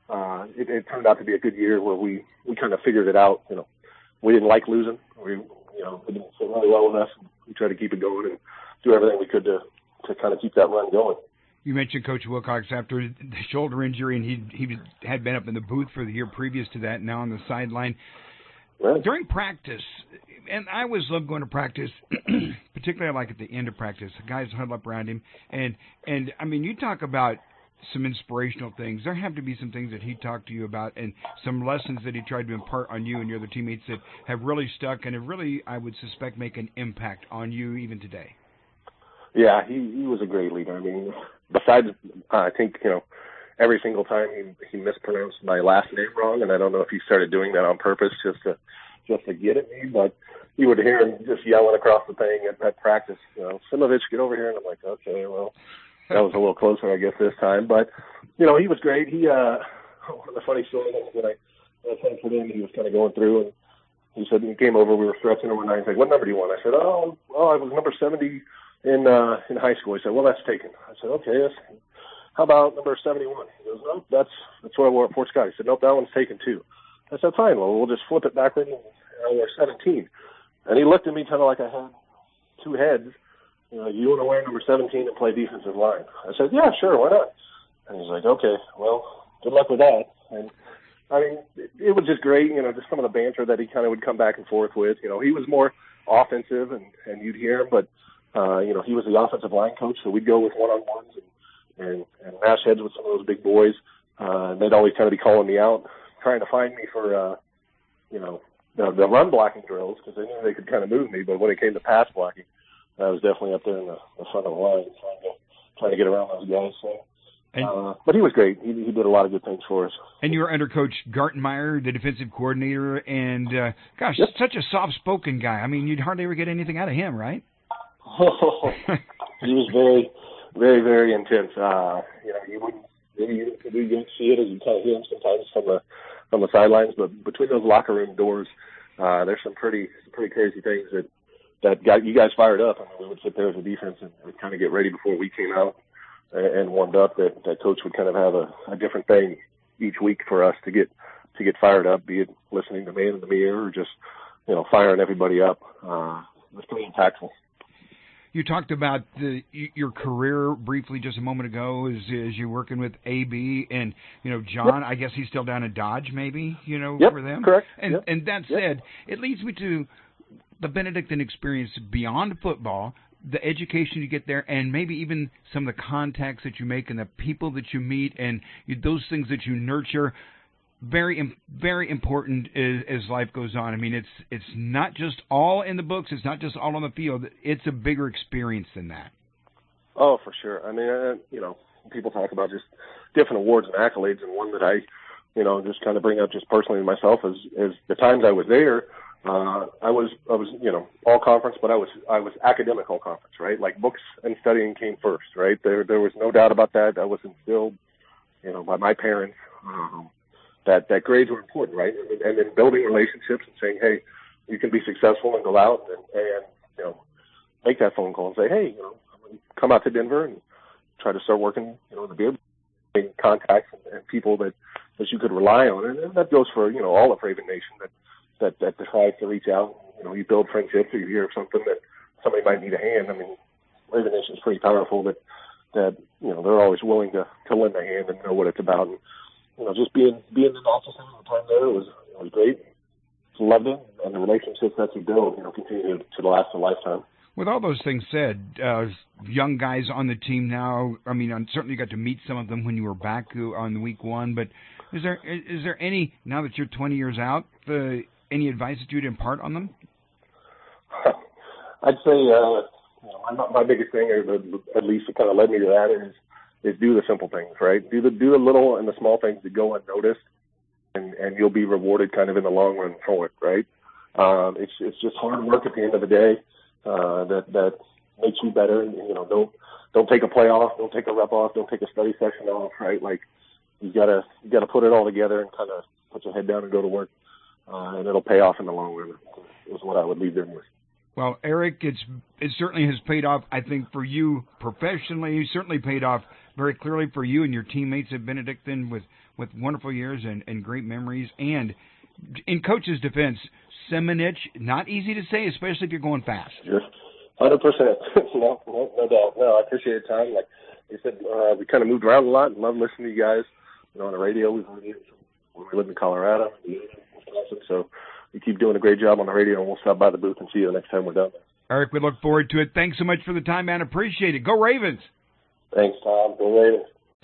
it turned out to be a good year where we kind of figured it out. We didn't like losing. It didn't sit really well with us. We tried to keep it going and do everything we could to kind of keep that run going. You mentioned Coach Wilcox after the shoulder injury, and he had been up in the booth for the year previous to that, now on the sideline. Right. During practice, and I always love going to practice, particularly like at the end of practice, the guys huddle up around him, and I mean, you talk about some inspirational things. There have to be some things that he talked to you about and some lessons that he tried to impart on you and your other teammates that have really stuck and have really, I would suspect, make an impact on you even today. Yeah, he was a great leader. I mean, besides, I think, every single time he mispronounced my last name wrong, and I don't know if he started doing that on purpose just to get at me, but you would hear him just yelling across the thing at practice, Simovich, get over here, and I'm like, okay, well, that was a little closer, I guess, this time, but, he was great. He, one of the funny stories when I sent for him, he was kind of going through, and he said, he came over, we were stretching him one night, he's like, what number do you want? I said, I was number 70 in high school. He said, well, that's taken. I said, okay, how about number 71? He goes, no, that's what I wore at Fort Scott. He said, nope, that one's taken too. I said, fine, well, we'll just flip it backward and I wear 17. And he looked at me kind of like I had two heads. You want to wear number 17 and play defensive line? I said, yeah, sure, why not? And he's like, okay, well, good luck with that. And I mean, it was just great, just some of the banter that he kind of would come back and forth with. He was more offensive and you'd hear him, but he was the offensive line coach, so we'd go with one-on-ones and mash heads with some of those big boys. And they'd always kind of be calling me out, trying to find me for, the run blocking drills, because they knew they could kind of move me. But when it came to pass blocking, I was definitely up there in the front of the line trying to get around those guys. So, but he was great. He did a lot of good things for us. And you were under Coach Gartenmeyer, the defensive coordinator, and, yep. Such a soft-spoken guy. I mean, you'd hardly ever get anything out of him, right? He was very, very, very intense. You wouldn't see it as you kind of hear him sometimes from the sidelines, but between those locker room doors, there's some pretty crazy things that got you guys fired up. I mean, we would sit there as a defense and kind of get ready before we came out and warmed up. That coach would kind of have a different thing each week for us to get fired up, be it listening to Man in the Mirror or just firing everybody up. It was pretty impactful. You talked about your career briefly just a moment ago as you're working with AB and, John, yep. I guess he's still down in Dodge maybe, yep, for them. Correct. And, yep. and that said, it leads me to the Benedictine experience beyond football, the education you get there, and maybe even some of the contacts that you make and the people that you meet and those things that you nurture. Very, very important as life goes on. I mean, it's not just all in the books. It's not just all on the field. It's a bigger experience than that. Oh, for sure. I mean, people talk about just different awards and accolades, and one that I, just kind of bring up just personally myself is the times I was there. I was all conference, but I was academic all conference, right? Like books and studying came first, right? There was no doubt about that. That was instilled, by my parents. That grades were important, right? And then building relationships and saying, hey, you can be successful and go out and make that phone call and say, hey, come out to Denver and try to start working, in the beer, contacts and people that you could rely on. And that goes for, all of Raven Nation that decides to reach out. You build friendships or you hear of something that somebody might need a hand. I mean, Raven Nation is pretty powerful that they're always willing to lend a hand and know what it's about. And, just being in the office all the time there was great. Loved it, and the relationships that you build, continue to last a lifetime. With all those things said, young guys on the team now, I mean, certainly you got to meet some of them when you were back on week one, but is there any, now that you're 20 years out, any advice that you'd impart on them? I'd say my biggest thing, or at least what kind of led me to that, is do the simple things, right? Do the little and the small things that go unnoticed, and you'll be rewarded kind of in the long run for it, right? It's just hard work at the end of the day that makes you better. And, don't take a play off, don't take a rep off, don't take a study session off, right? Like you gotta put it all together and kind of put your head down and go to work, and it'll pay off in the long run. Is what I would leave them with. Well, Eric, it certainly has paid off, I think, for you professionally. It certainly paid off very clearly for you and your teammates at Benedictine with wonderful years and great memories. And in coach's defense, Semenich, not easy to say, especially if you're going fast. Yes, 100%. No doubt. No, I appreciate your time. Like you said, we kind of moved around a lot and love listening to you guys. On the radio, when we lived in Colorado, Wisconsin, so you keep doing a great job on the radio, and we'll stop by the booth and see you the next time we're done. Eric, we look forward to it. Thanks so much for the time, man. Appreciate it. Go Ravens. Thanks, Tom. Go Ravens.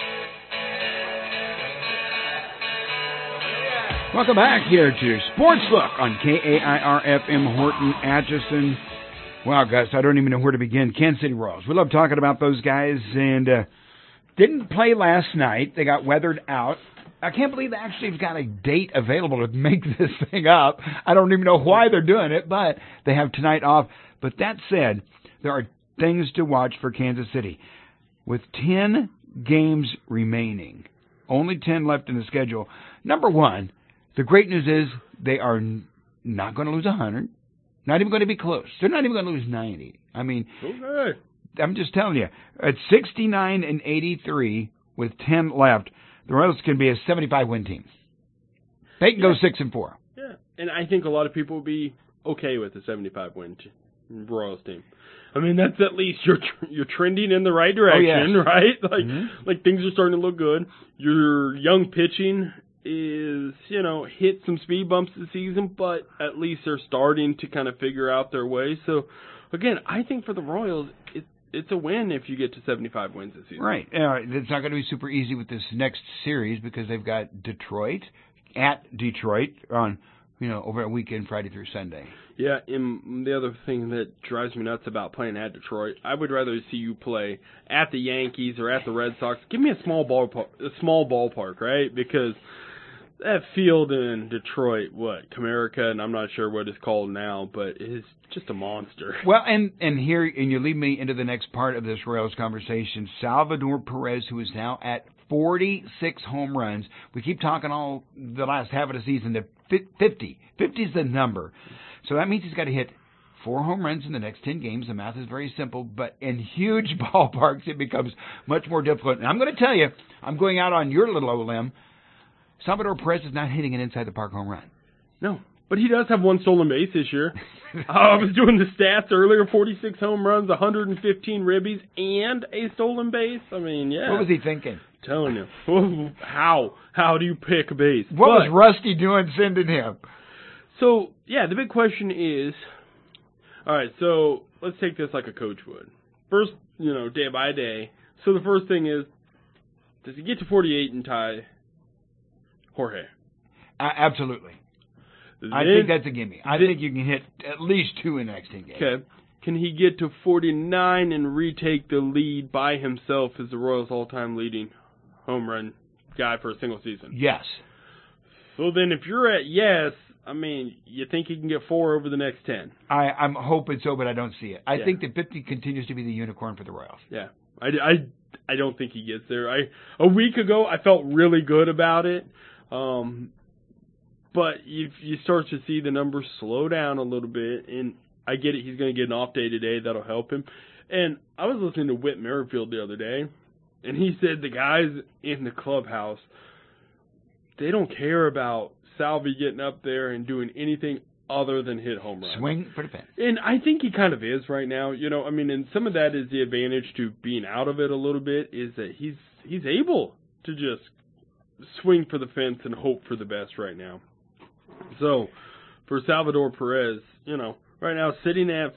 Welcome back here to Sports Look on KAIR-FM Horton, Atchison. Wow, Gus, I don't even know where to begin. Kansas City Royals. We love talking about those guys, and didn't play last night. They got weathered out. I can't believe they actually have got a date available to make this thing up. I don't even know why they're doing it, but they have tonight off. But that said, there are things to watch for Kansas City. With 10 games remaining, only 10 left in the schedule. Number one, the great news is they are not going to lose 100. Not even going to be close. They're not even going to lose 90. I mean, okay. I'm just telling you, at 69-83 with 10 left, the Royals can be a 75-win team. They can go 6-4. Yeah, and I think a lot of people will be okay with the 75-win Royals team. I mean, that's at least you're trending in the right direction, right? Like things are starting to look good. Your young pitching is, hit some speed bumps this season, but at least they're starting to kind of figure out their way. So, again, I think for the Royals, it's a win if you get to 75 wins this season. Right. It's not going to be super easy with this next series because they've got at Detroit on, over a weekend, Friday through Sunday. Yeah, and the other thing that drives me nuts about playing at Detroit, I would rather see you play at the Yankees or at the Red Sox. Give me a small ballpark, right? Because that field in Detroit, Comerica, and I'm not sure what it's called now, but it's just a monster. Well, and you lead me into the next part of this Royals conversation. Salvador Perez, who is now at 46 home runs. We keep talking all the last half of the season that 50 is the number. So that means he's got to hit 4 home runs in the next 10 games. The math is very simple, but in huge ballparks, it becomes much more difficult. And I'm going to tell you, I'm going out on your little old limb. Salvador Perez is not hitting an inside-the-park home run. No, but he does have 1 stolen base this year. I was doing the stats earlier, 46 home runs, 115 ribbies, and a stolen base. I mean, yeah. What was he thinking? Telling you. How do you pick a base? What was Rusty doing sending him? So, yeah, the big question is, all right, so let's take this like a coach would. First, day by day. So the first thing is, does he get to 48 and tie Jorge? Absolutely. I think that's a gimme. I think you can hit at least 2 in the next 10 games. Okay. Can he get to 49 and retake the lead by himself as the Royals' all-time leading home run guy for a single season? Yes. So then if you're at yes, I mean, you think he can get 4 over the next 10? I'm hoping so, but I don't see it. I think that 50 continues to be the unicorn for the Royals. Yeah. I don't think he gets there. A week ago, I felt really good about it. But if you start to see the numbers slow down a little bit, and I get it, he's going to get an off day today. That'll help him. And I was listening to Whit Merrifield the other day, and he said the guys in the clubhouse, they don't care about Salvi getting up there and doing anything other than hit home runs. Swing for the fence. And I think he kind of is right now. And some of that is the advantage to being out of it a little bit, is that he's able to just swing for the fence and hope for the best right now. So, for Salvador Perez, right now sitting at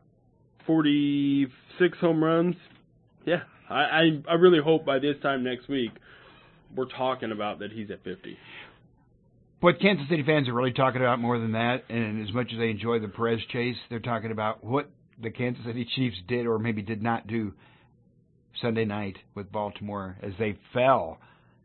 46 home runs, yeah, I really hope by this time next week we're talking about that he's at 50. What Kansas City fans are really talking about more than that, and as much as they enjoy the Perez chase, they're talking about what the Kansas City Chiefs did or maybe did not do Sunday night with Baltimore as they fell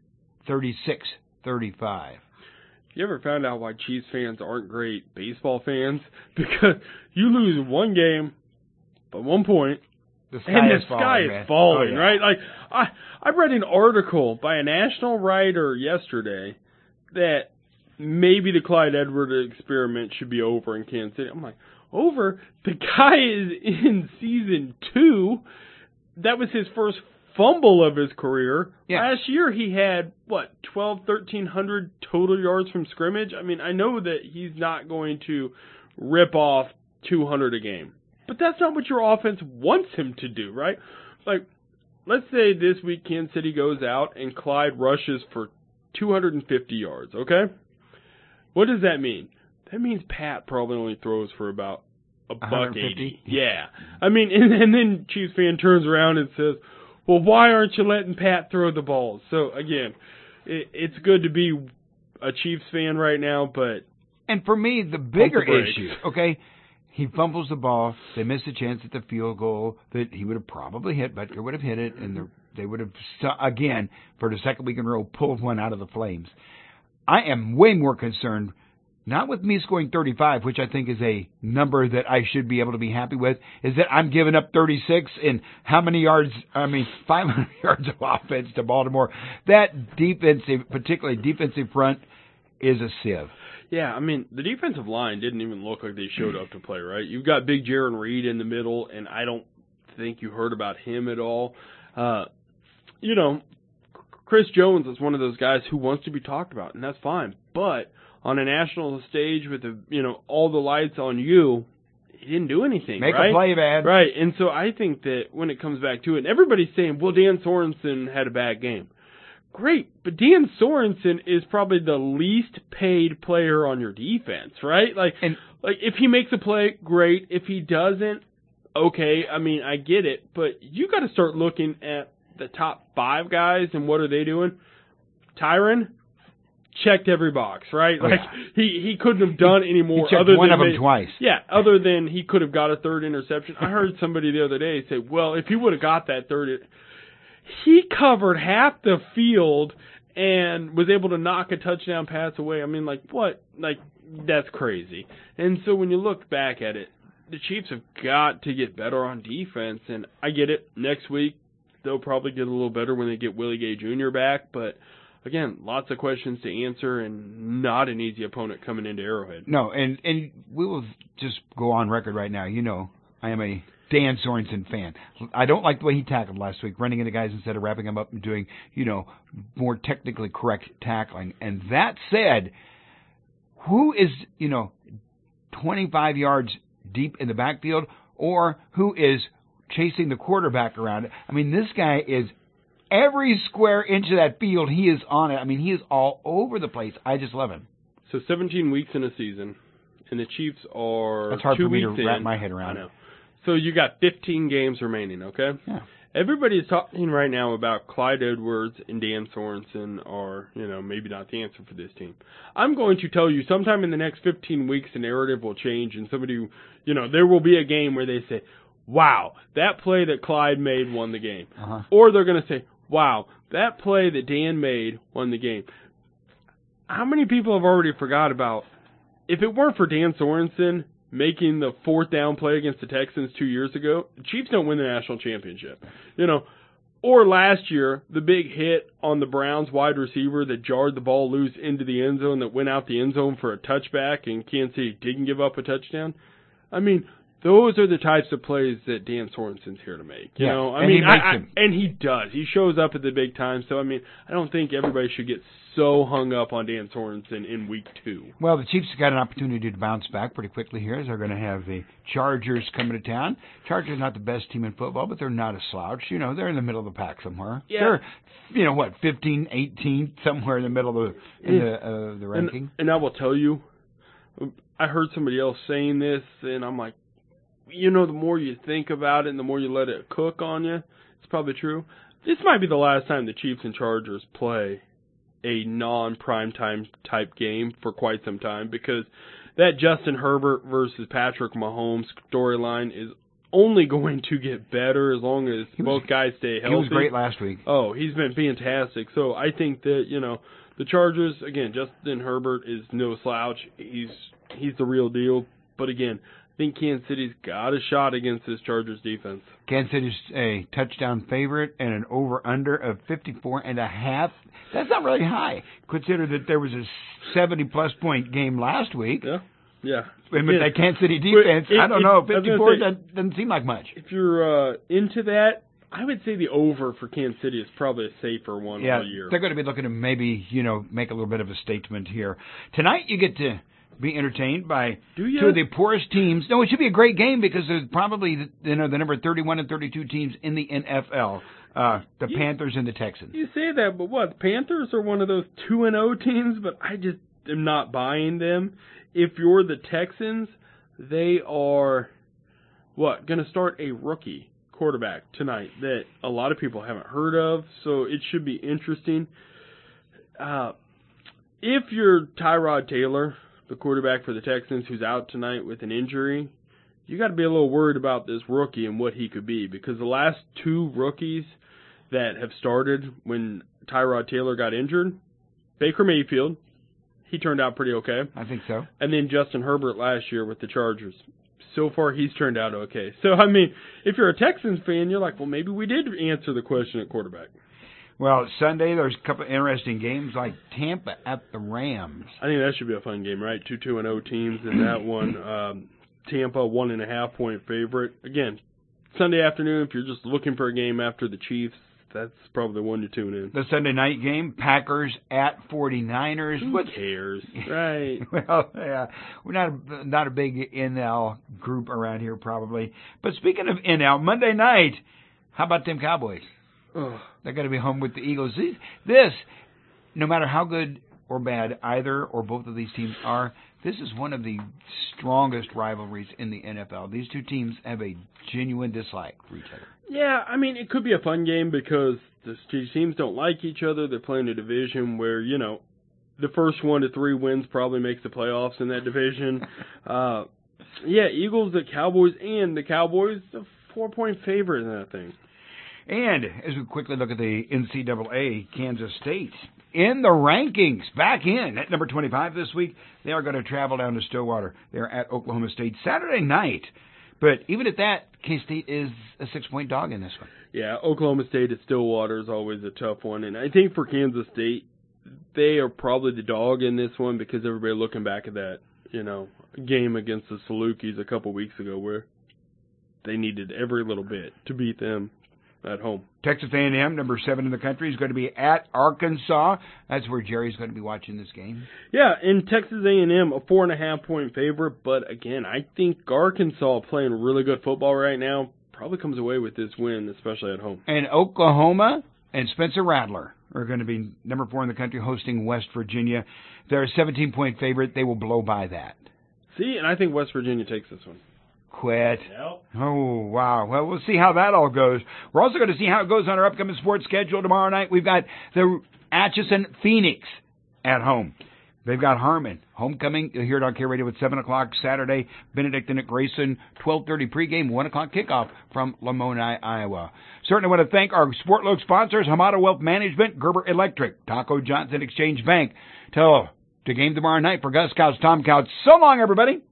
36-35. You ever found out why Chiefs fans aren't great baseball fans? Because you lose one game by 1 point, the sky is falling, right? Like I read an article by a national writer yesterday that maybe the Clyde Edwards experiment should be over in Kansas City. I'm like, over? The guy is in season 2. That was his first fumble of his career. Yeah. Last year he had, 1,300 total yards from scrimmage? I mean, I know that he's not going to rip off 200 a game. But that's not what your offense wants him to do, right? Like, let's say this week Kansas City goes out and Clyde rushes for 250 yards, okay? What does that mean? That means Pat probably only throws for about $180. Yeah. I mean, and then Chiefs fan turns around and says, well, why aren't you letting Pat throw the balls? So, again, it's good to be a Chiefs fan right now, but... And for me, the bigger issue, okay, he fumbles the ball, they miss a chance at the field goal that he would have probably hit, Butker would have hit it, and they would have, again, for the second week in a row, pulled one out of the flames. I am way more concerned, not with me scoring 35, which I think is a number that I should be able to be happy with, is that I'm giving up 36 and how many yards, 500 yards of offense to Baltimore. That defensive, particularly defensive front, is a sieve. Yeah, I mean, the defensive line didn't even look like they showed up to play, right? You've got big Jaron Reed in the middle, and I don't think you heard about him at all. Chris Jones is one of those guys who wants to be talked about, and that's fine. But on a national stage with all the lights on you, he didn't do anything. Make right? a play, man. Right, and so I think that when it comes back to it, and everybody's saying, well, Dan Sorensen had a bad game. Great, but Dan Sorensen is probably the least paid player on your defense, right? Like if he makes a play, great. If he doesn't, okay. I mean, I get it, but you got to start looking at the top 5 guys and what are they doing? Tyron checked every box, right? Oh, like he couldn't have done any more. He checked other one than of them twice. Yeah, other than he could have got a third interception. I heard somebody the other day say, well, if he would have got that third, he covered half the field and was able to knock a touchdown pass away. I mean, like, what? Like, that's crazy. And so when you look back at it, the Chiefs have got to get better on defense, and I get it. Next week, they'll probably get a little better when they get Willie Gay Jr. back, but again, lots of questions to answer and not an easy opponent coming into Arrowhead. No, and we will just go on record right now. I am a Dan Sorensen fan. I don't like the way he tackled last week, running into guys instead of wrapping them up and doing, more technically correct tackling. And that said, who is, 25 yards deep in the backfield or who is chasing the quarterback around? I mean, this guy is every square inch of that field, he is on it. I mean, he is all over the place. I just love him. So 17 weeks in a season, and the Chiefs are That's hard 2 for me weeks to wrap in. my head around. I know. So you got 15 games remaining, okay? Yeah. Everybody's talking right now about Clyde Edwards and Dan Sorensen are, maybe not the answer for this team. I'm going to tell you sometime in the next 15 weeks the narrative will change and somebody, there will be a game where they say, wow, that play that Clyde made won the game. Uh-huh. Or they're going to say, wow, that play that Dan made won the game. How many people have already forgot about, if it weren't for Dan Sorensen making the 4th down play against the Texans 2 years ago, the Chiefs don't win the national championship. Or last year, the big hit on the Browns wide receiver that jarred the ball loose into the end zone that went out the end zone for a touchback and Kansas City didn't give up a touchdown. I mean, those are the types of plays that Dan Sorensen's here to make. He does. He shows up at the big time. So, I don't think everybody should get so hung up on Dan Sorensen in week 2. Well, the Chiefs have got an opportunity to bounce back pretty quickly here as they're going to have the Chargers coming to town. Chargers not the best team in football, but they're not a slouch. They're in the middle of the pack somewhere. Yeah. They're, 15, 18, somewhere in the middle of the ranking. And I will tell you, I heard somebody else saying this, and I'm like, the more you think about it and the more you let it cook on you, it's probably true. This might be the last time the Chiefs and Chargers play a non-primetime type game for quite some time because that Justin Herbert versus Patrick Mahomes storyline is only going to get better as long as both guys stay healthy. He was great last week. Oh, he's been fantastic. So I think that, the Chargers, again, Justin Herbert is no slouch. He's the real deal. But again, I think Kansas City's got a shot against this Chargers defense. Kansas City's a touchdown favorite and an over-under of 54.5. That's not really high. Consider that there was a 70-plus point game last week. Yeah. And with that Kansas City defense, I don't know. 54 doesn't seem like much. If you're into that, I would say the over for Kansas City is probably a safer one all year. They're going to be looking to maybe, make a little bit of a statement here. Tonight you get to be entertained by two of the poorest teams. No, it should be a great game because there's probably the number 31 and 32 teams in the NFL. The Panthers and the Texans. You say that, but what? The Panthers are one of those 2-0 teams, but I just am not buying them. If you're the Texans, they are, going to start a rookie quarterback tonight that a lot of people haven't heard of, so it should be interesting. If you're Tyrod Taylor, the quarterback for the Texans, who's out tonight with an injury, you got to be a little worried about this rookie and what he could be, because the last two rookies that have started when Tyrod Taylor got injured, Baker Mayfield, he turned out pretty okay. I think so. And then Justin Herbert last year with the Chargers. So far, he's turned out okay. So, I mean, if you're a Texans fan, you're like, well, maybe we did answer the question at quarterback. Well, Sunday, there's a couple of interesting games like Tampa at the Rams. I think that should be a fun game, right? 2-0 teams in that one. Tampa, 1.5-point favorite. Again, Sunday afternoon, if you're just looking for a game after the Chiefs, that's probably the one to tune in. The Sunday night game, Packers at 49ers. Who cares, right? Well, yeah, we're not a big NL group around here probably. But speaking of NL, Monday night, how about them Cowboys? They're going to be home with the Eagles. This, no matter how good or bad either or both of these teams are, this is one of the strongest rivalries in the NFL. These two teams have a genuine dislike for each other. Yeah, I mean, it could be a fun game because the two teams don't like each other. They're playing a division where, the first 1 to 3 wins probably makes the playoffs in that division. Eagles, the Cowboys, and the Cowboys, a 4-point favorite in that thing. And as we quickly look at the NCAA, Kansas State in the rankings, back in at number 25 this week. They are going to travel down to Stillwater. They're at Oklahoma State Saturday night. But even at that, K-State is a 6-point dog in this one. Yeah, Oklahoma State at Stillwater is always a tough one. And I think for Kansas State, they are probably the dog in this one because everybody looking back at that, game against the Salukis a couple weeks ago where they needed every little bit to beat them at home. Texas A&M, number 7 in the country, is going to be at Arkansas. That's where Jerry's going to be watching this game. Yeah, in Texas A&M, a 4.5-point favorite. But again, I think Arkansas, playing really good football right now, probably comes away with this win, especially at home. And Oklahoma and Spencer Rattler are going to be number 4 in the country, hosting West Virginia. They're a 17-point favorite. They will blow by that. See, and I think West Virginia takes this one. Quit. Yep. Oh, wow. Well, we'll see how that all goes. We're also going to see how it goes on our upcoming sports schedule tomorrow night. We've got the Atchison Phoenix at home. They've got Harmon. Homecoming here at Arcade Radio at 7 o'clock Saturday. Benedictine at Grayson. 12:30 pregame, 1 o'clock kickoff from Lamoni, Iowa. Certainly want to thank our Sportlook sponsors, Hamada Wealth Management, Gerber Electric, Taco Johnson Exchange Bank. To game tomorrow night for Gus Couch, Tom Couch. So long, everybody.